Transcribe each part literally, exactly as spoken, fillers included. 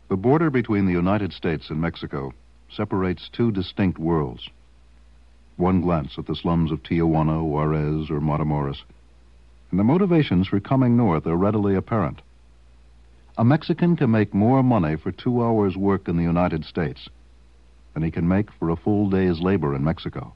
The border between the United States and Mexico separates two distinct worlds. One glance at the slums of Tijuana, Juarez, or Matamoros, and the motivations for coming north are readily apparent. A Mexican can make more money for two hours' work in the United States than he can make for a full day's labor in Mexico.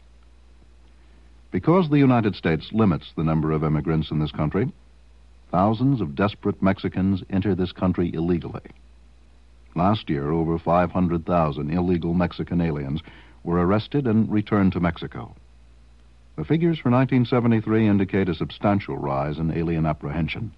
Because the United States limits the number of immigrants in this country, thousands of desperate Mexicans enter this country illegally. Last year, over five hundred thousand illegal Mexican aliens were arrested and returned to Mexico. The figures for nineteen seventy-three indicate a substantial rise in alien apprehension.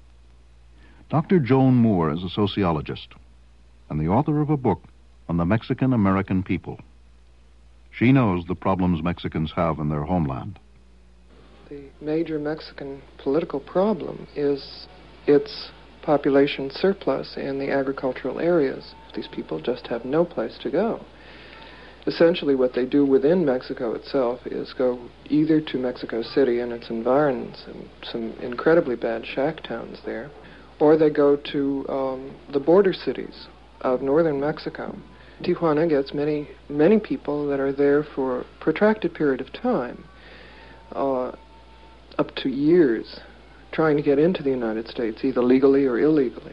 Doctor Joan Moore is a sociologist and the author of a book on the Mexican-American people. She knows the problems Mexicans have in their homeland. The major Mexican political problem is its population surplus in the agricultural areas. These people just have no place to go. Essentially, what they do within Mexico itself is go either to Mexico City and its environs, and some incredibly bad shack towns there, or they go to um, the border cities of northern Mexico. Tijuana gets many, many people that are there for a protracted period of time, uh, up to years, trying to get into the United States, either legally or illegally.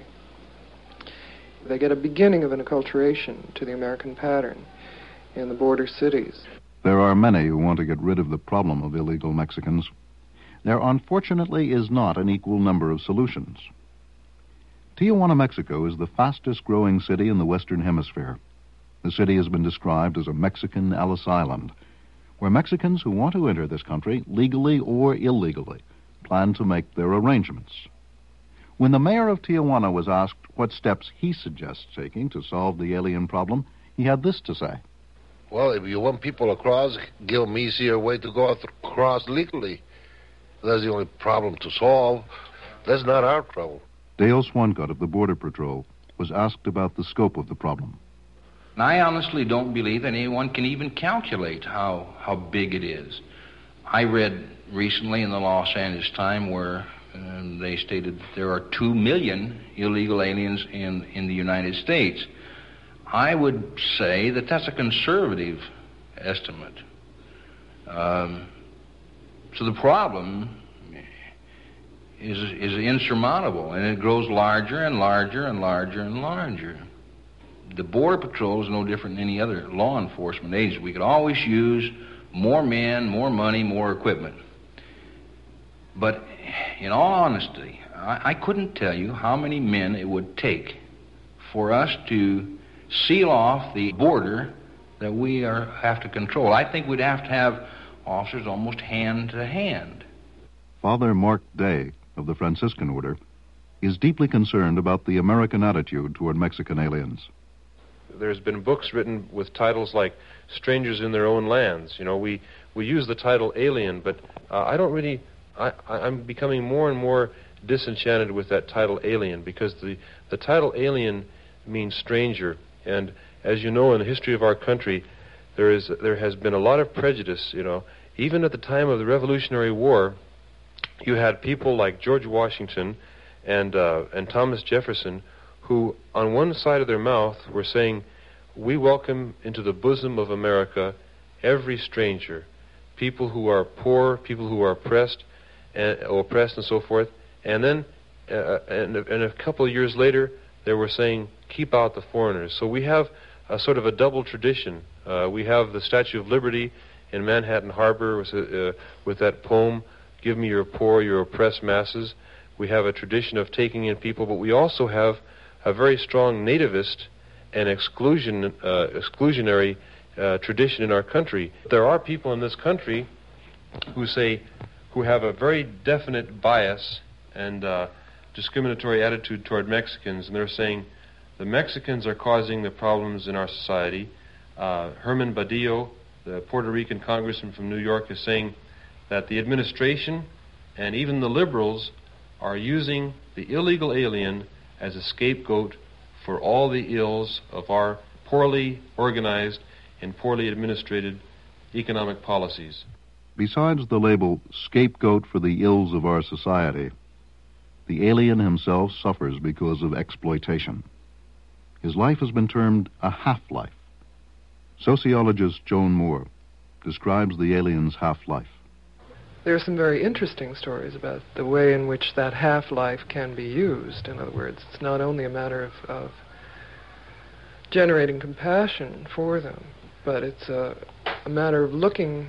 They get a beginning of an acculturation to the American pattern in the border cities. There are many who want to get rid of the problem of illegal Mexicans. There unfortunately is not an equal number of solutions. Tijuana, Mexico is the fastest growing city in the Western Hemisphere. The city has been described as a Mexican Ellis Island, where Mexicans who want to enter this country, legally or illegally, plan to make their arrangements. When the mayor of Tijuana was asked what steps he suggests taking to solve the alien problem, he had this to say. Well, if you want people across, give them easier way to go across legally. That's the only problem to solve. That's not our trouble. Dale Swancutt of the Border Patrol was asked about the scope of the problem. And I honestly don't believe that anyone can even calculate how, how big it is. I read recently in the Los Angeles Times where uh, they stated that there are two million illegal aliens in, in the United States. I would say that that's a conservative estimate. Um, so the problem is is insurmountable, and it grows larger and larger and larger and larger. The Border Patrol is no different than any other law enforcement agency. We could always use more men, more money, more equipment. But in all honesty, I, I couldn't tell you how many men it would take for us to seal off the border that we are have to control. I think we'd have to have officers almost hand to hand. Father Mark Day of the Franciscan Order is deeply concerned about the American attitude toward Mexican aliens. There's been books written with titles like Strangers in Their Own Lands. You know, we, we use the title alien, but uh, I don't really, I, I'm becoming more and more disenchanted with that title alien, because the, the title alien means stranger. And as you know, in the history of our country, there is there has been a lot of prejudice, you know. Even at the time of the Revolutionary War, you had people like George Washington and uh, and Thomas Jefferson, who on one side of their mouth were saying, we welcome into the bosom of America every stranger, people who are poor, people who are oppressed and oppressed and so forth. And then uh, and, and a couple of years later, they were saying, keep out the foreigners. So we have a sort of a double tradition. Uh, we have the Statue of Liberty in Manhattan Harbor with, uh, with that poem, give me your poor, your oppressed masses. We have a tradition of taking in people, but we also have a very strong nativist and exclusion, uh, exclusionary uh, tradition in our country. There are people in this country who say, who have a very definite bias and uh, discriminatory attitude toward Mexicans, and they're saying the Mexicans are causing the problems in our society. Uh, Herman Badillo, the Puerto Rican congressman from New York, is saying that the administration and even the liberals are using the illegal alien as a scapegoat for all the ills of our poorly organized and poorly administrated economic policies. Besides the label scapegoat for the ills of our society, the alien himself suffers because of exploitation. His life has been termed a half-life. Sociologist Joan Moore describes the alien's half-life. There are some very interesting stories about the way in which that half-life can be used. In other words, it's not only a matter of, of generating compassion for them, but it's a, a matter of looking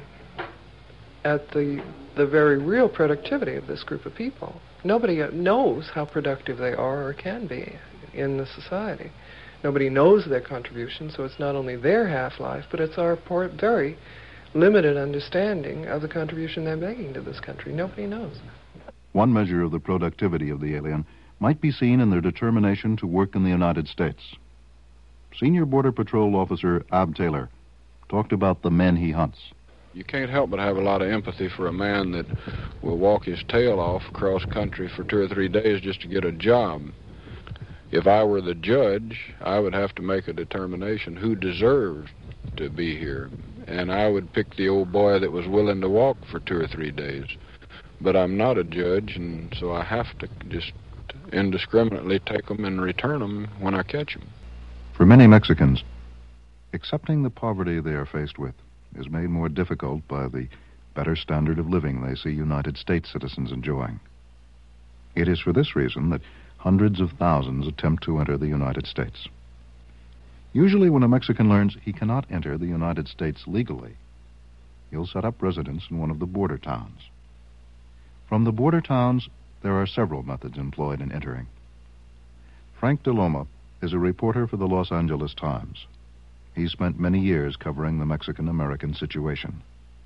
at the the very real productivity of this group of people. Nobody knows how productive they are or can be in the society. Nobody knows their contribution, so it's not only their half-life, but it's our poor, very limited understanding of the contribution they're making to this country. Nobody knows. One measure of the productivity of the alien might be seen in their determination to work in the United States. Senior Border Patrol Officer Ab Taylor talked about the men he hunts. You can't help but have a lot of empathy for a man that will walk his tail off across country for two or three days just to get a job. If I were the judge, I would have to make a determination who deserved to be here. And I would pick the old boy that was willing to walk for two or three days. But I'm not a judge, and so I have to just indiscriminately take them and return them when I catch them. For many Mexicans, accepting the poverty they are faced with is made more difficult by the better standard of living they see United States citizens enjoying. It is for this reason that hundreds of thousands attempt to enter the United States. Usually when a Mexican learns he cannot enter the United States legally, he'll set up residence in one of the border towns. From the border towns, there are several methods employed in entering. Frank DeLoma is a reporter for the Los Angeles Times. He spent many years covering the Mexican-American situation.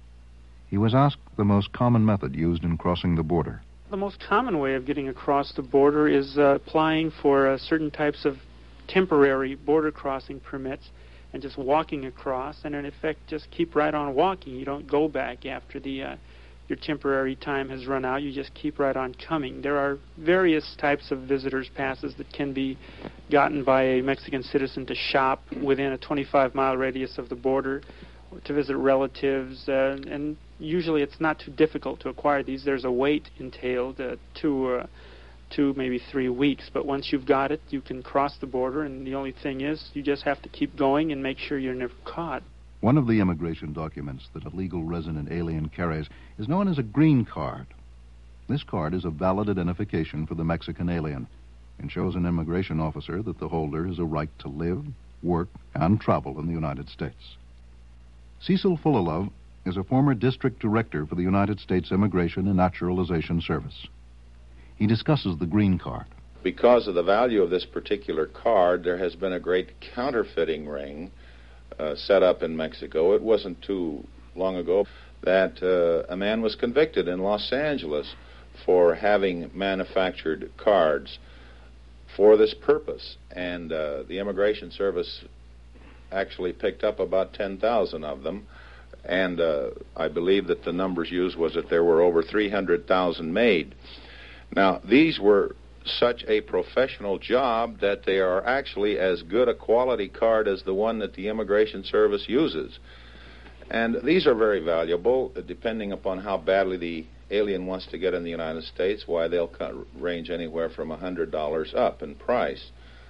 He was asked the most common method used in crossing the border. The most common way of getting across the border is uh, applying for uh, certain types of temporary border crossing permits and just walking across, and in effect just keep right on walking. You don't go back after the uh, your temporary time has run out. You just keep right on coming. There are various types of visitors passes that can be gotten by a Mexican citizen to shop within a twenty-five mile radius of the border, to visit relatives, uh, and usually it's not too difficult to acquire these. There's a wait entailed, uh, two, uh, two, maybe three weeks, but once you've got it, you can cross the border, and the only thing is you just have to keep going and make sure you're never caught. One of the immigration documents that a legal resident alien carries is known as a green card. This card is a valid identification for the Mexican alien and shows an immigration officer that the holder has a right to live, work, and travel in the United States. Cecil Fullalove is a former district director for the United States Immigration and Naturalization Service. He discusses the green card. Because of the value of this particular card, there has been a great counterfeiting ring uh, set up in Mexico. It wasn't too long ago that uh, a man was convicted in Los Angeles for having manufactured cards for this purpose, and uh, the Immigration Service actually picked up about ten thousand of them, and uh, I believe that the numbers used was that there were over three hundred thousand made. Now, these were such a professional job that they are actually as good a quality card as the one that the Immigration Service uses. And these are very valuable, depending upon how badly the alien wants to get in the United States, why they'll range anywhere from one hundred dollars up in price.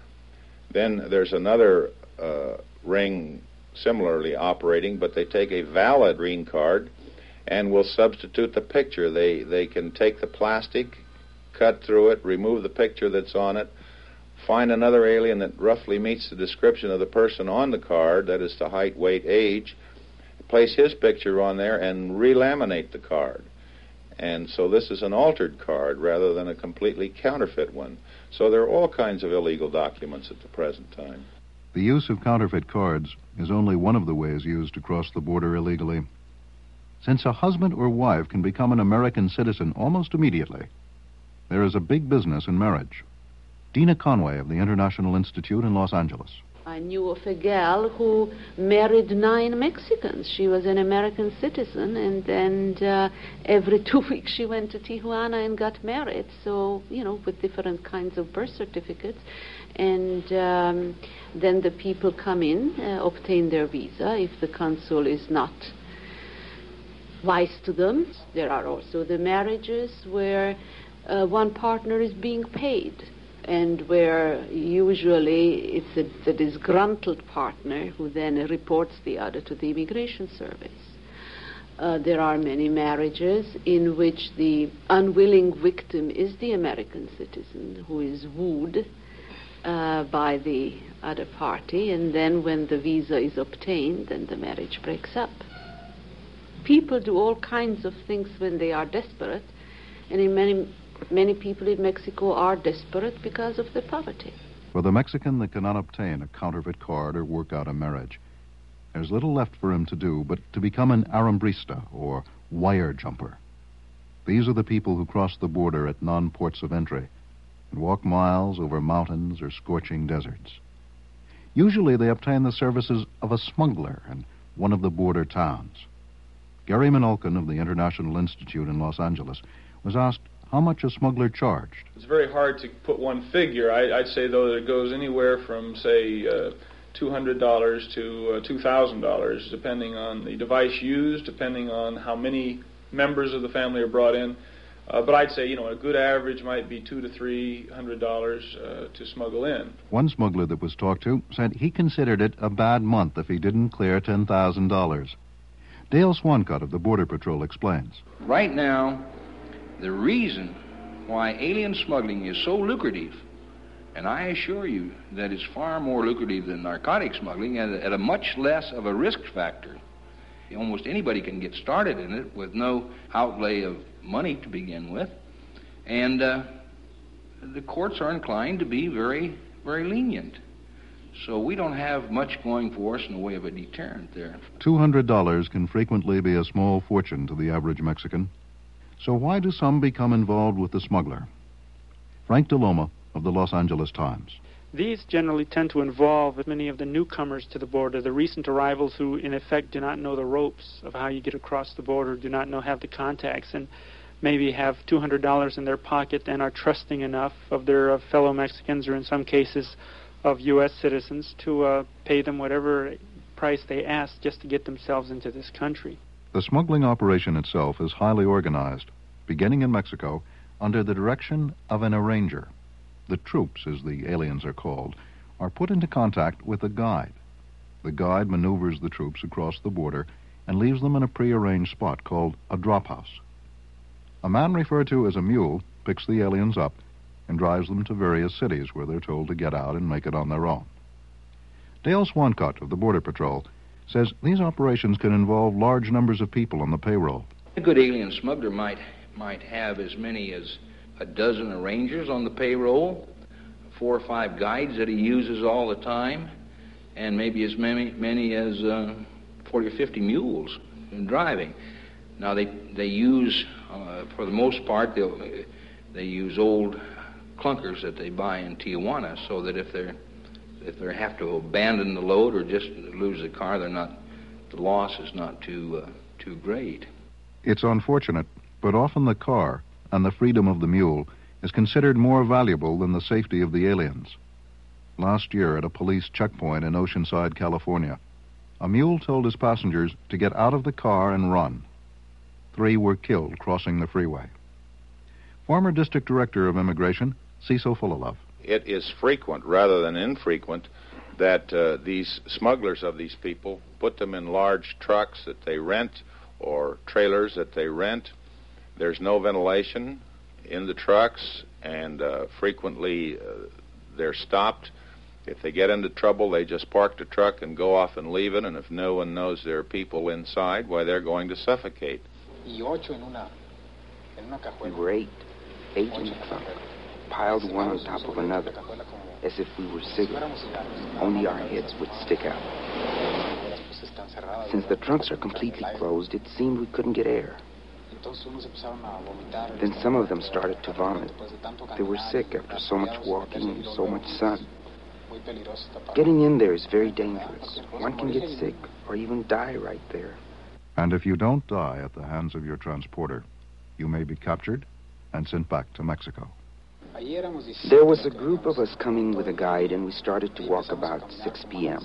Then there's another uh, ring similarly operating, but they take a valid green card and will substitute the picture. They, they can take the plastic, cut through it, remove the picture that's on it, find another alien that roughly meets the description of the person on the card, that is the height, weight, age, place his picture on there and relaminate the card. And so this is an altered card rather than a completely counterfeit one. So there are all kinds of illegal documents at the present time. The use of counterfeit cards is only one of the ways used to cross the border illegally. Since a husband or wife can become an American citizen almost immediately, there is a big business in marriage. Dina Conway of the International Institute in Los Angeles. I knew of a gal who married nine Mexicans. She was an American citizen, and then uh, every two weeks she went to Tijuana and got married, so, you know, with different kinds of birth certificates. And um, then the people come in, uh, obtain their visa. If the consul is not wise to them, there are also the marriages where uh, one partner is being paid and where usually it's a, the disgruntled partner who then reports the other to the Immigration Service. Uh, there are many marriages in which the unwilling victim is the American citizen who is wooed uh, by the other party, and then when the visa is obtained, then the marriage breaks up. People do all kinds of things when they are desperate, and in many, many people in Mexico are desperate because of their poverty. For the Mexican that cannot obtain a counterfeit card or work out a marriage, there's little left for him to do but to become an arambrista, or wire jumper. These are the people who cross the border at non-ports of entry and walk miles over mountains or scorching deserts. Usually they obtain the services of a smuggler in one of the border towns. Gary Minolkin of the International Institute in Los Angeles was asked how much a smuggler charged. It's very hard to put one figure. I, I'd say, though, that it goes anywhere from, say, uh, two hundred dollars to uh, two thousand dollars, depending on the device used, depending on how many members of the family are brought in. Uh, but I'd say, you know, a good average might be two to three hundred dollars uh, to smuggle in. One smuggler that was talked to said he considered it a bad month if he didn't clear ten thousand dollars. Dale Swancott of the Border Patrol explains. Right now, the reason why alien smuggling is so lucrative, and I assure you that it's far more lucrative than narcotic smuggling at a, at a much less of a risk factor. Almost anybody can get started in it with no outlay of money to begin with, and uh, the courts are inclined to be very, very lenient. So we don't have much going for us in the way of a deterrent there. two hundred dollars can frequently be a small fortune to the average Mexican. So why do some become involved with the smuggler? Frank DeLoma of the Los Angeles Times. These generally tend to involve many of the newcomers to the border, the recent arrivals who, in effect, do not know the ropes of how you get across the border, do not know, have the contacts, and maybe have two hundred dollars in their pocket and are trusting enough of their uh, fellow Mexicans, or in some cases of U S citizens, to uh, pay them whatever price they ask just to get themselves into this country. The smuggling operation itself is highly organized, beginning in Mexico under the direction of an arranger. The troops, as the aliens are called, are put into contact with a guide. The guide maneuvers the troops across the border and leaves them in a prearranged spot called a drop house. A man referred to as a mule picks the aliens up and drives them to various cities where they're told to get out and make it on their own. Dale Swancott of the Border Patrol says these operations can involve large numbers of people on the payroll. A good alien smuggler might might have as many as a dozen arrangers on the payroll, four or five guides that he uses all the time, and maybe as many many as uh, forty or fifty mules in driving. Now they they use uh, for the most part they they use old clunkers that they buy in Tijuana, so that if they're if they have to abandon the load or just lose the car, they're not the loss is not too uh, too great. It's unfortunate, but often the car and the freedom of the mule is considered more valuable than the safety of the aliens. Last year at a police checkpoint in Oceanside, California, a mule told his passengers to get out of the car and run. Three were killed crossing the freeway. Former District Director of Immigration, Cecil Fullilove. It is frequent rather than infrequent that uh, these smugglers of these people put them in large trucks that they rent or trailers that they rent. There's no ventilation in the trucks, and uh, frequently uh, they're stopped. If they get into trouble, they just park the truck and go off and leave it, and if no one knows there are people inside, why, they're going to suffocate. We were eight, eight in the trunk, piled one on top of another, as if we were cigarettes, only our heads would stick out. Since the trunks are completely closed, it seemed we couldn't get air. Then some of them started to vomit. They were sick after so much walking and so much sun. Getting in there is very dangerous. One can get sick or even die right there. And if you don't die at the hands of your transporter, you may be captured and sent back to Mexico. There was a group of us coming with a guide, and we started to walk about six p.m.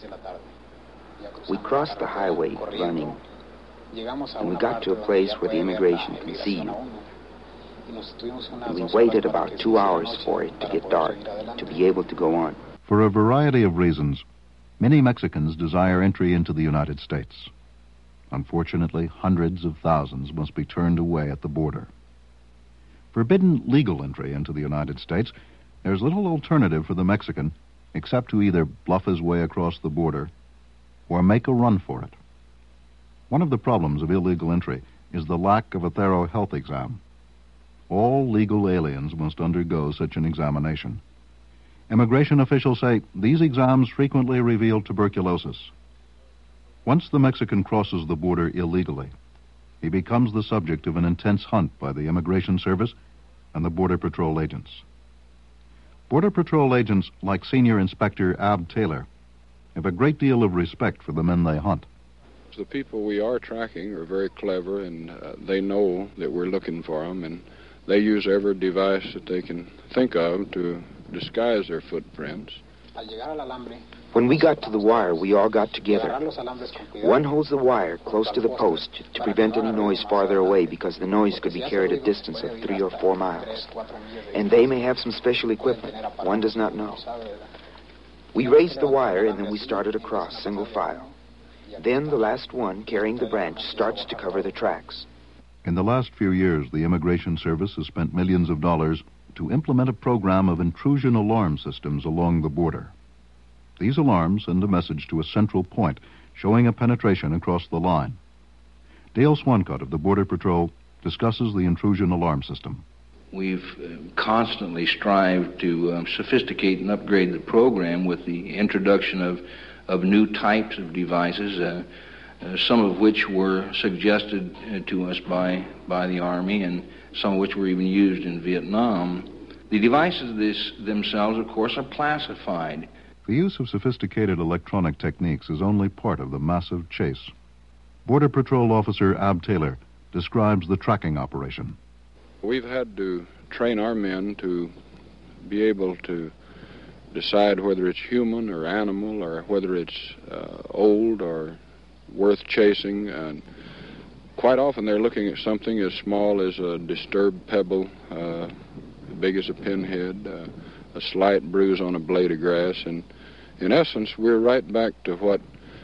We crossed the highway running, and we got to a place where the immigration can see you. And we waited about two hours for it to get dark, to be able to go on. For a variety of reasons, many Mexicans desire entry into the United States. Unfortunately, hundreds of thousands must be turned away at the border. Forbidden legal entry into the United States, there's little alternative for the Mexican except to either bluff his way across the border or make a run for it. One of the problems of illegal entry is the lack of a thorough health exam. All legal aliens must undergo such an examination. Immigration officials say these exams frequently reveal tuberculosis. Once the Mexican crosses the border illegally, he becomes the subject of an intense hunt by the Immigration Service and the Border Patrol agents. Border Patrol agents, like Senior Inspector Ab Taylor, have a great deal of respect for the men they hunt. The people we are tracking are very clever, and uh, they know that we're looking for them, and they use every device that they can think of to disguise their footprints. When we got to the wire, we all got together. One holds the wire close to the post to prevent any noise farther away, because the noise could be carried a distance of three or four miles. And they may have some special equipment. One does not know. We raised the wire, and then we started across, single file. Then the last one, carrying the branch, starts to cover the tracks. In the last few years, the Immigration Service has spent millions of dollars to implement a program of intrusion alarm systems along the border. These alarms send a message to a central point, showing a penetration across the line. Dale Swancott of the Border Patrol discusses the intrusion alarm system. We've uh, constantly strived to um, sophisticate and upgrade the program with the introduction of, of new types of devices, uh, uh, some of which were suggested uh, to us by, by the Army, and some of which were even used in Vietnam. The devices this, themselves, of course, are classified. The use of sophisticated electronic techniques is only part of the massive chase. Border Patrol Officer Ab Taylor describes the tracking operation. We've had to train our men to be able to decide whether it's human or animal, or whether it's uh, old or worth chasing. And quite often they're looking at something as small as a disturbed pebble, uh, big as a pinhead, uh, a slight bruise on a blade of grass, and in essence, we're right back to what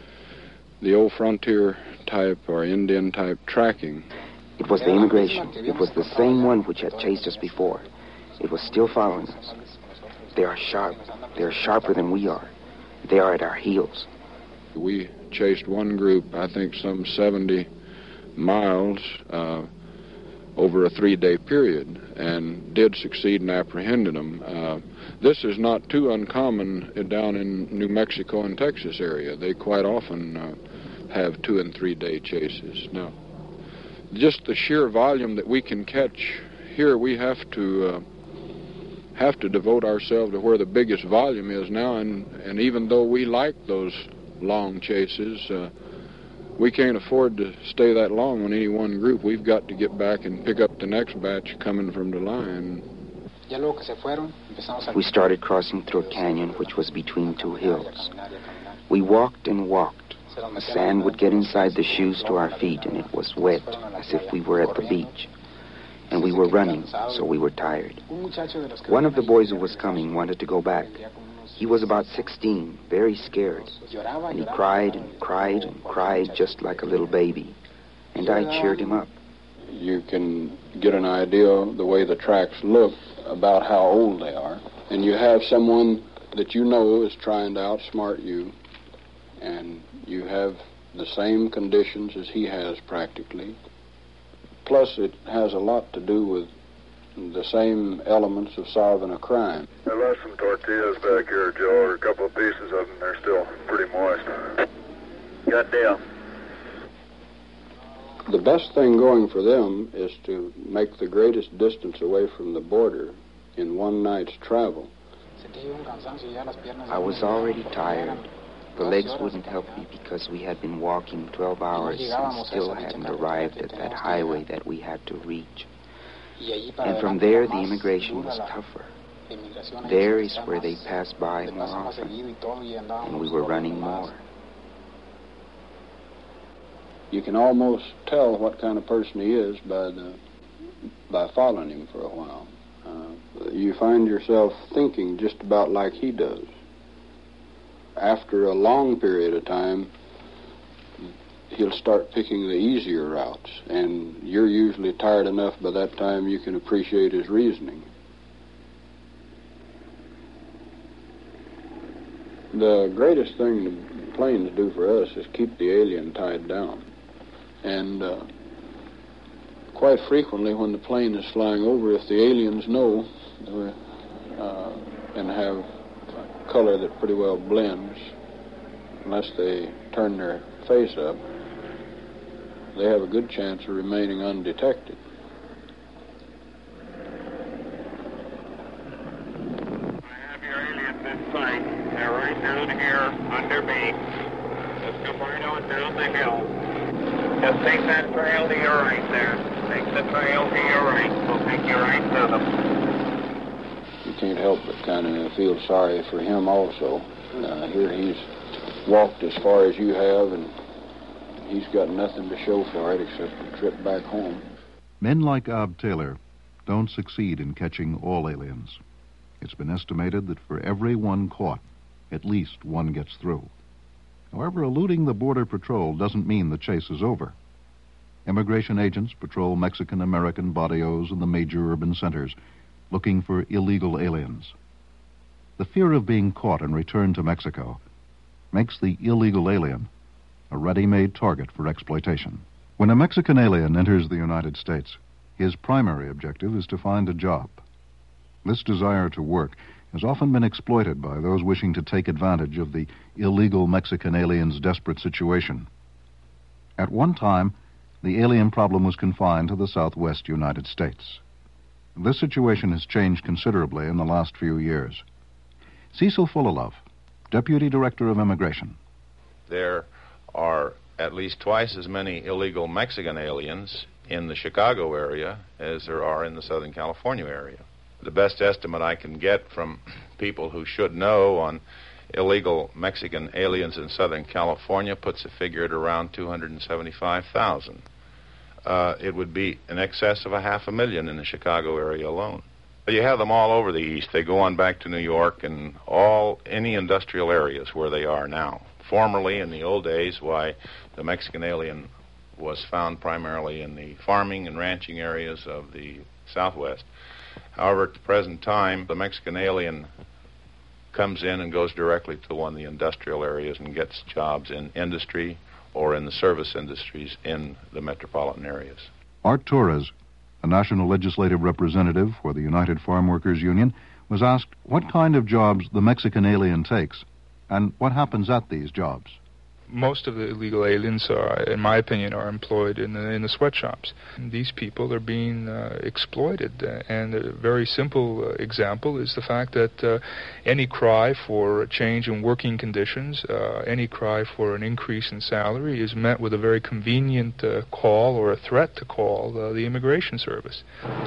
the old frontier type or Indian type tracking. It was the immigration. It was the same one which had chased us before. It was still following us. They are sharp. They are sharper than we are. They are at our heels. We chased one group, I think some seventy miles uh, over a three-day period, and did succeed in apprehending them. Uh, this is not too uncommon down in New Mexico and Texas area. They quite often uh, have two- and three-day chases. Now, just the sheer volume that we can catch here, we have to uh, have to devote ourselves to where the biggest volume is now, and, and even though we like those long chases, uh, we can't afford to stay that long on any one group. We've got to get back and pick up the next batch coming from the line. We started crossing through a canyon which was between two hills. We walked and walked. The sand would get inside the shoes to our feet, and it was wet, as if we were at the beach. And we were running, so we were tired. One of the boys who was coming wanted to go back. He was about sixteen, very scared, and he cried and cried and cried just like a little baby. And I cheered him up. You can get an idea of the way the tracks look, about how old they are. And you have someone that you know is trying to outsmart you, and you have the same conditions as he has practically. Plus, it has a lot to do with the same elements of solving a crime. I left some tortillas back here, Joe, or a couple of pieces of them. They're still pretty moist. Good deal. The best thing going for them is to make the greatest distance away from the border in one night's travel. I was already tired. The legs wouldn't help me because we had been walking twelve hours and still hadn't arrived at that highway that we had to reach. And from there, the immigration was tougher. There is where they pass by more often, and we were running more. You can almost tell what kind of person he is by the by following him for a while. Uh, you find yourself thinking just about like he does. After a long period of time, he'll start picking the easier routes, and you're usually tired enough by that time you can appreciate his reasoning. The greatest thing the planes do for us is keep the alien tied down. And uh, quite frequently when the plane is flying over, if the aliens know uh, and have a color that pretty well blends, unless they turn their face up, they have a good chance of remaining undetected. I have your aliens in sight. They're right down here under me. Just come right on down the hill. Just take that trail to your right there. Take the trail to your right. We'll take you right to them. You can't help but kind of feel sorry for him also. Uh, here he's walked as far as you have, and he's got nothing to show for it except the trip back home. Men like Ab Taylor don't succeed in catching all aliens. It's been estimated that for every one caught, at least one gets through. However, eluding the Border Patrol doesn't mean the chase is over. Immigration agents patrol Mexican-American barrios in the major urban centers, looking for illegal aliens. The fear of being caught and returned to Mexico makes the illegal alien a ready-made target for exploitation. When a Mexican alien enters the United States, his primary objective is to find a job. This desire to work has often been exploited by those wishing to take advantage of the illegal Mexican alien's desperate situation. At one time, the alien problem was confined to the southwest United States. This situation has changed considerably in the last few years. Cecil Fullalove, Deputy Director of Immigration. There are at least twice as many illegal Mexican aliens in the Chicago area as there are in the Southern California area. The best estimate I can get from people who should know on illegal Mexican aliens in Southern California puts the figure at around two hundred seventy-five thousand. Uh, it would be in excess of a half a million in the Chicago area alone. You have them all over the East. They go on back to New York and all any industrial areas where they are now. Formerly, in the old days, why the Mexican alien was found primarily in the farming and ranching areas of the Southwest. However, at the present time, the Mexican alien comes in and goes directly to one of the industrial areas and gets jobs in industry or in the service industries in the metropolitan areas. Art Torres, a national legislative representative for the United Farm Workers Union, was asked what kind of jobs the Mexican alien takes and what happens at these jobs. Most of the illegal aliens, are, in my opinion, are employed in the, in the sweatshops. And these people are being uh, exploited. Uh, and a very simple uh, example is the fact that uh, any cry for a change in working conditions, uh, any cry for an increase in salary is met with a very convenient uh, call or a threat to call uh, the Immigration Service.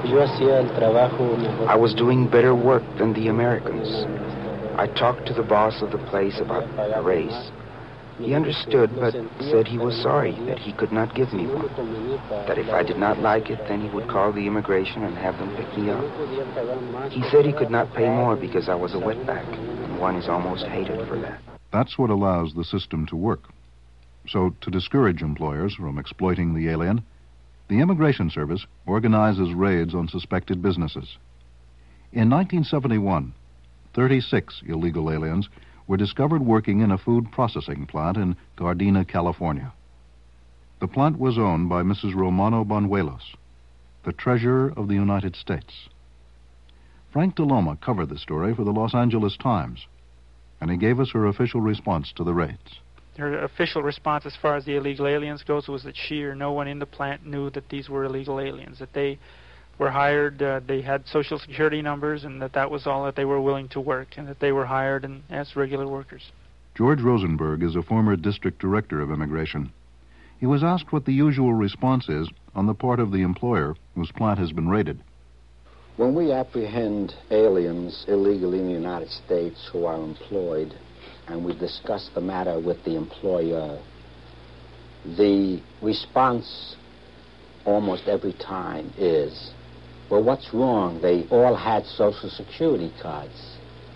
I was doing better work than the Americans. I talked to the boss of the place about race. He understood, but said he was sorry that he could not give me one. That if I did not like it, then he would call the immigration and have them pick me up. He said he could not pay more because I was a wetback, and one is almost hated for that. That's what allows the system to work. So, to discourage employers from exploiting the alien, the Immigration Service organizes raids on suspected businesses. In nineteen seventy-one, thirty-six illegal aliens were discovered working in a food processing plant in Gardena, California. The plant was owned by Missus Romano Banuelos, the treasurer of the United States. Frank DeLoma covered the story for the Los Angeles Times, and he gave us her official response to the raids. Her official response as far as the illegal aliens goes was that she or no one in the plant knew that these were illegal aliens, that they were hired, uh, they had social security numbers, and that that was all that they were willing to work, and that they were hired and, as regular workers. George Rosenberg is a former district director of immigration. He was asked what the usual response is on the part of the employer whose plant has been raided. When we apprehend aliens illegally in the United States who are employed, and we discuss the matter with the employer, the response almost every time is, well, what's wrong? They all had Social Security cards.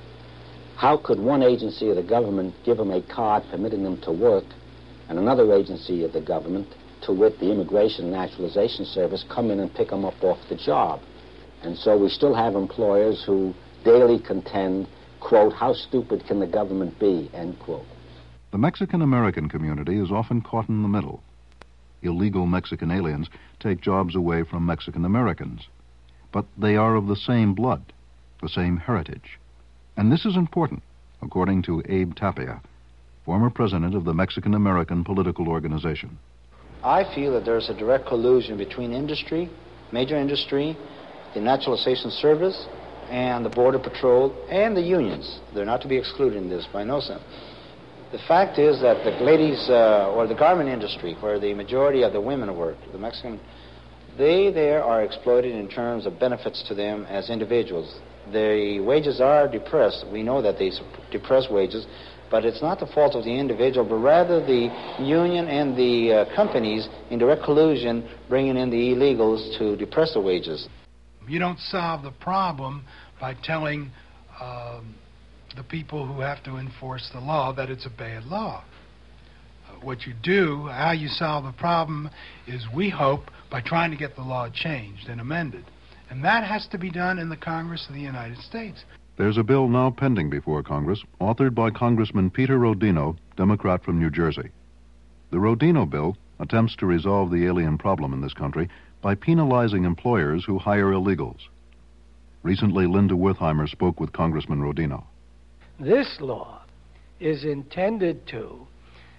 How could one agency of the government give them a card permitting them to work, and another agency of the government, to wit the Immigration and Naturalization Service, come in and pick them up off the job? And so we still have employers who daily contend, quote, how stupid can the government be, end quote. The Mexican-American community is often caught in the middle. Illegal Mexican aliens take jobs away from Mexican-Americans, but they are of the same blood, the same heritage. And this is important, according to Abe Tapia, former president of the Mexican-American Political Organization. I feel that there's a direct collusion between industry, major industry, the Naturalization Service, and the Border Patrol, and the unions. They're not to be excluded in this by no sense. The fact is that the ladies, uh, or the garment industry, where the majority of the women work, the Mexican, they there are exploited in terms of benefits to them as individuals. The wages are depressed. We know that they depress wages, but it's not the fault of the individual, but rather the union and the uh, companies in direct collusion bringing in the illegals to depress the wages. You don't solve the problem by telling um, the people who have to enforce the law that it's a bad law. Uh, what you do, how you solve the problem, is, we hope, by trying to get the law changed and amended. And that has to be done in the Congress of the United States. There's a bill now pending before Congress, authored by Congressman Peter Rodino, Democrat from New Jersey. The Rodino bill attempts to resolve the alien problem in this country by penalizing employers who hire illegals. Recently, Linda Wertheimer spoke with Congressman Rodino. This law is intended to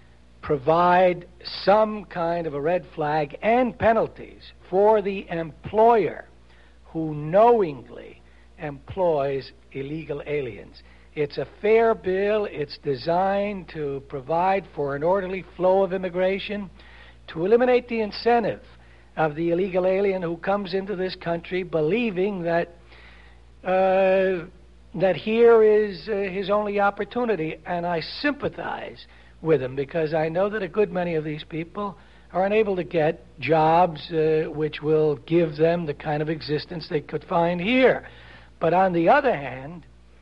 provide some kind of a red flag and penalties for the employer who knowingly employs illegal aliens. It's a fair bill. It's designed to provide for an orderly flow of immigration, to eliminate the incentive of the illegal alien who comes into this country believing that uh, that here is uh, his only opportunity. And I sympathize with him, because I know that a good many of these people are unable to get jobs uh, which will give them the kind of existence they could find here. But on the other hand,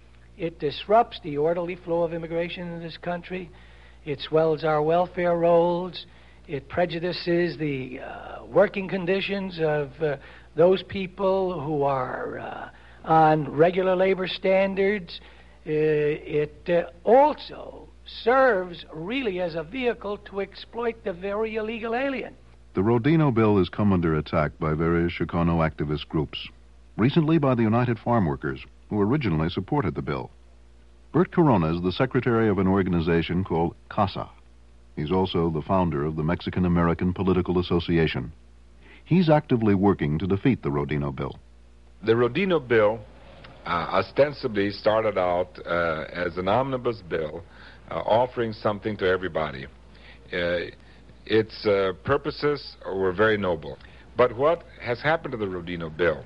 it disrupts the orderly flow of immigration in this country. It swells our welfare rolls. It prejudices the uh, working conditions of uh, those people who are uh, on regular labor standards. Uh, it uh, also serves really as a vehicle to exploit the very illegal alien. The Rodino bill has come under attack by various Chicano activist groups, recently by the United Farm Workers, who originally supported the bill. Bert Corona is the secretary of an organization called CASA. He's also the founder of the Mexican-American Political Association. He's actively working to defeat the Rodino bill. The Rodino bill uh, ostensibly started out uh, as an omnibus bill uh, offering something to everybody. Uh, its uh, purposes were very noble. But what has happened to the Rodino bill?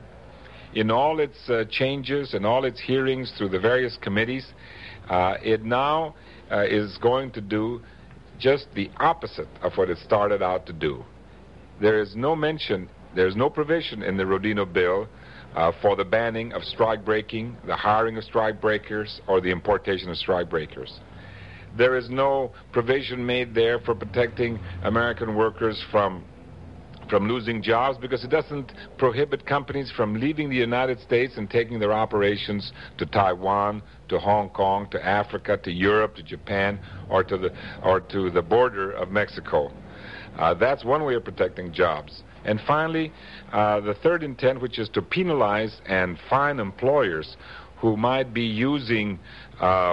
In all its uh, changes and all its hearings through the various committees, uh, it now uh, is going to do just the opposite of what it started out to do. There is no mention, there's no provision in the Rodino bill uh, for the banning of strike breaking, the hiring of strike breakers, or the importation of strike breakers. There is no provision made there for protecting American workers from from losing jobs, because it doesn't prohibit companies from leaving the United States and taking their operations to Taiwan, to Hong Kong, to Africa, to Europe, to Japan, or to the or to the border of Mexico. Uh, that's one way of protecting jobs. And finally, uh, the third intent, which is to penalize and fine employers who might be using uh,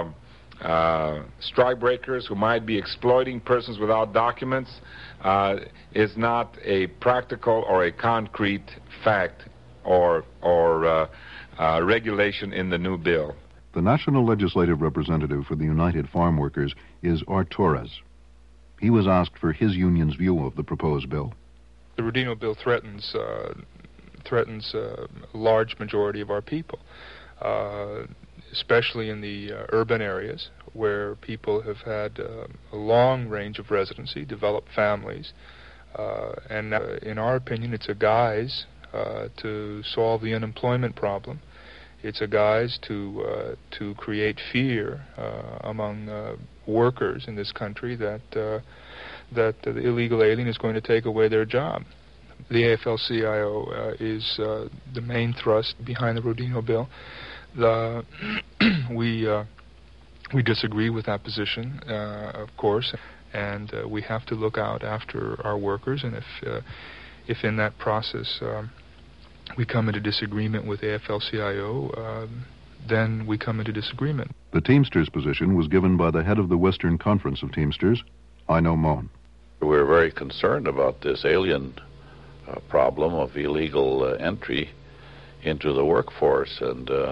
uh, strike breakers, who might be exploiting persons without documents, uh, is not a practical or a concrete fact or or uh, uh, regulation in the new bill. The national legislative representative for the United Farm Workers is Art Torres. He was asked for his union's view of the proposed bill. The Rodino bill threatens uh, threatens uh, a large majority of our people, uh, especially in the uh, urban areas where people have had uh, a long range of residency, developed families, Uh, and uh, in our opinion, it's a guise uh, to solve the unemployment problem. It's a guise to uh, to create fear uh, among uh, workers in this country that uh, that the illegal alien is going to take away their job. The A F L C I O uh, is uh, the main thrust behind the Rodino bill. The we uh, we disagree with that position, uh, of course, and uh, we have to look out after our workers. And if uh, if in that process um, we come into disagreement with A F L C I O, uh, then we come into disagreement. The Teamsters position was given by the head of the Western Conference of Teamsters, Ino Moen. We're very concerned about this alien uh, problem of illegal uh, entry into the workforce, and uh,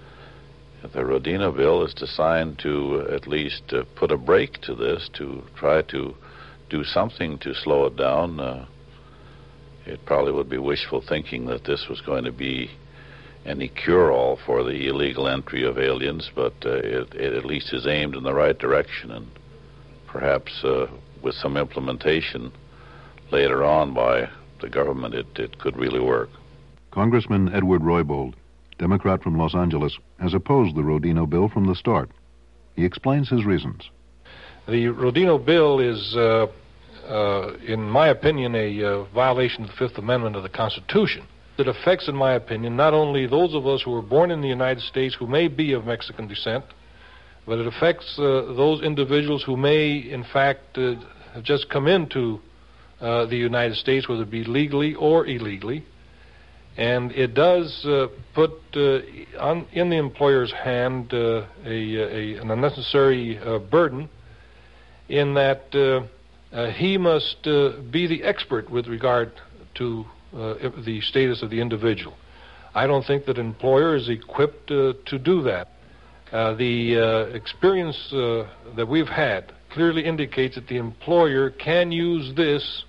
the Rodino bill is designed to uh, at least uh, put a brake to this, to try to do something to slow it down. Uh, it probably would be wishful thinking that this was going to be any cure-all for the illegal entry of aliens, but uh, it, it at least is aimed in the right direction, and perhaps uh, with some implementation later on by the government, it, it could really work. Congressman Edward Roybold, Democrat from Los Angeles, has opposed the Rodino bill from the start. He explains his reasons. The Rodino bill is, uh, uh, in my opinion, a uh, violation of the Fifth Amendment of the Constitution. It affects, in my opinion, not only those of us who were born in the United States who may be of Mexican descent, but it affects uh, those individuals who may, in fact, uh, have just come into uh, the United States, whether it be legally or illegally. And it does uh, put uh, on, in the employer's hand uh, a, a, an unnecessary uh, burden in that uh, uh, he must uh, be the expert with regard to uh, the status of the individual. I don't think that an employer is equipped uh, to do that. Uh, the uh, experience uh, that we've had clearly indicates that the employer can use this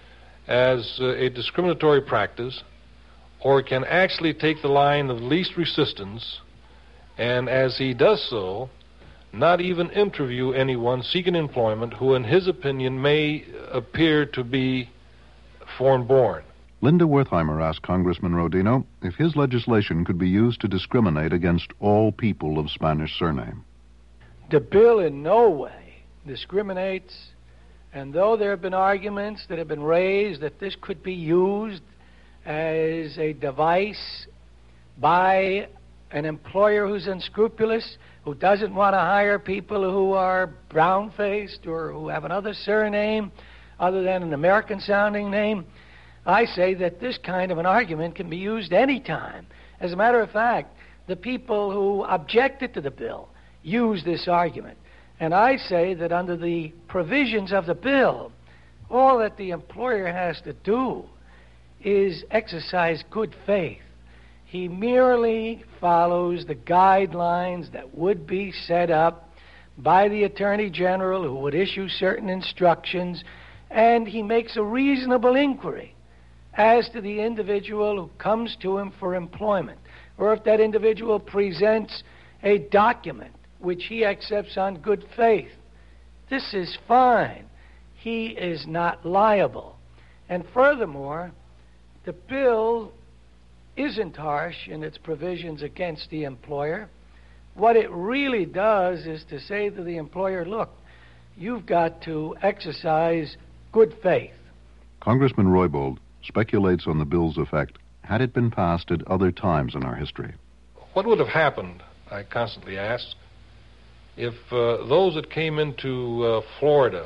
as uh, a discriminatory practice, or can actually take the line of least resistance, and as he does so, not even interview anyone seeking employment who, in his opinion, may appear to be foreign-born. Linda Wertheimer asked Congressman Rodino if his legislation could be used to discriminate against all people of Spanish surname. The bill in no way discriminates, and though there have been arguments that have been raised that this could be used as a device by an employer who's unscrupulous, who doesn't want to hire people who are brown-faced or who have another surname other than an American-sounding name, I say that this kind of an argument can be used any time. As a matter of fact, the people who objected to the bill used this argument. And I say that under the provisions of the bill, all that the employer has to do is exercise good faith. He merely follows the guidelines that would be set up by the Attorney General, who would issue certain instructions, and he makes a reasonable inquiry as to the individual who comes to him for employment, or if that individual presents a document which he accepts on good faith. This is fine. He is not liable. And furthermore, the bill isn't harsh in its provisions against the employer. What it really does is to say to the employer, look, you've got to exercise good faith. Congressman Roybold speculates on the bill's effect had it been passed at other times in our history. What would have happened, I constantly ask, if uh, those that came into uh, Florida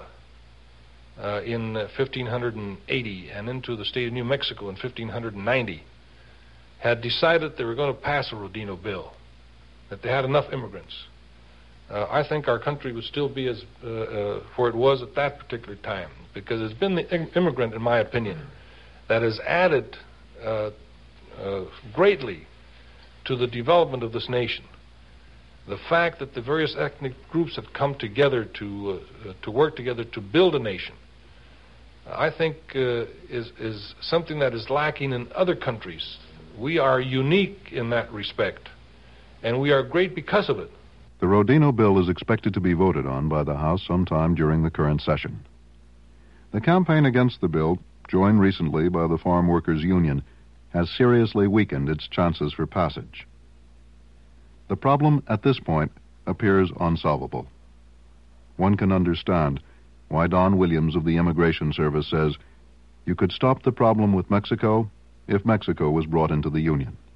Uh, in uh, fifteen eighty and into the state of New Mexico in fifteen ninety had decided they were going to pass a Rodino bill, that they had enough immigrants. Uh, I think our country would still be as uh, uh, where it was at that particular time, because it's been the im- immigrant, in my opinion, that has added uh, uh, greatly to the development of this nation. The fact that the various ethnic groups have come together to uh, to work together to build a nation, I think uh, is is something that is lacking in other countries. We are unique in that respect, and we are great because of it. The Rodino bill is expected to be voted on by the House sometime during the current session. The campaign against the bill joined recently by the Farm Workers Union, has seriously weakened its chances for passage. The problem at this point appears unsolvable. One can understand why Don Williams of the Immigration Service says you could stop the problem with Mexico if Mexico was brought into the Union.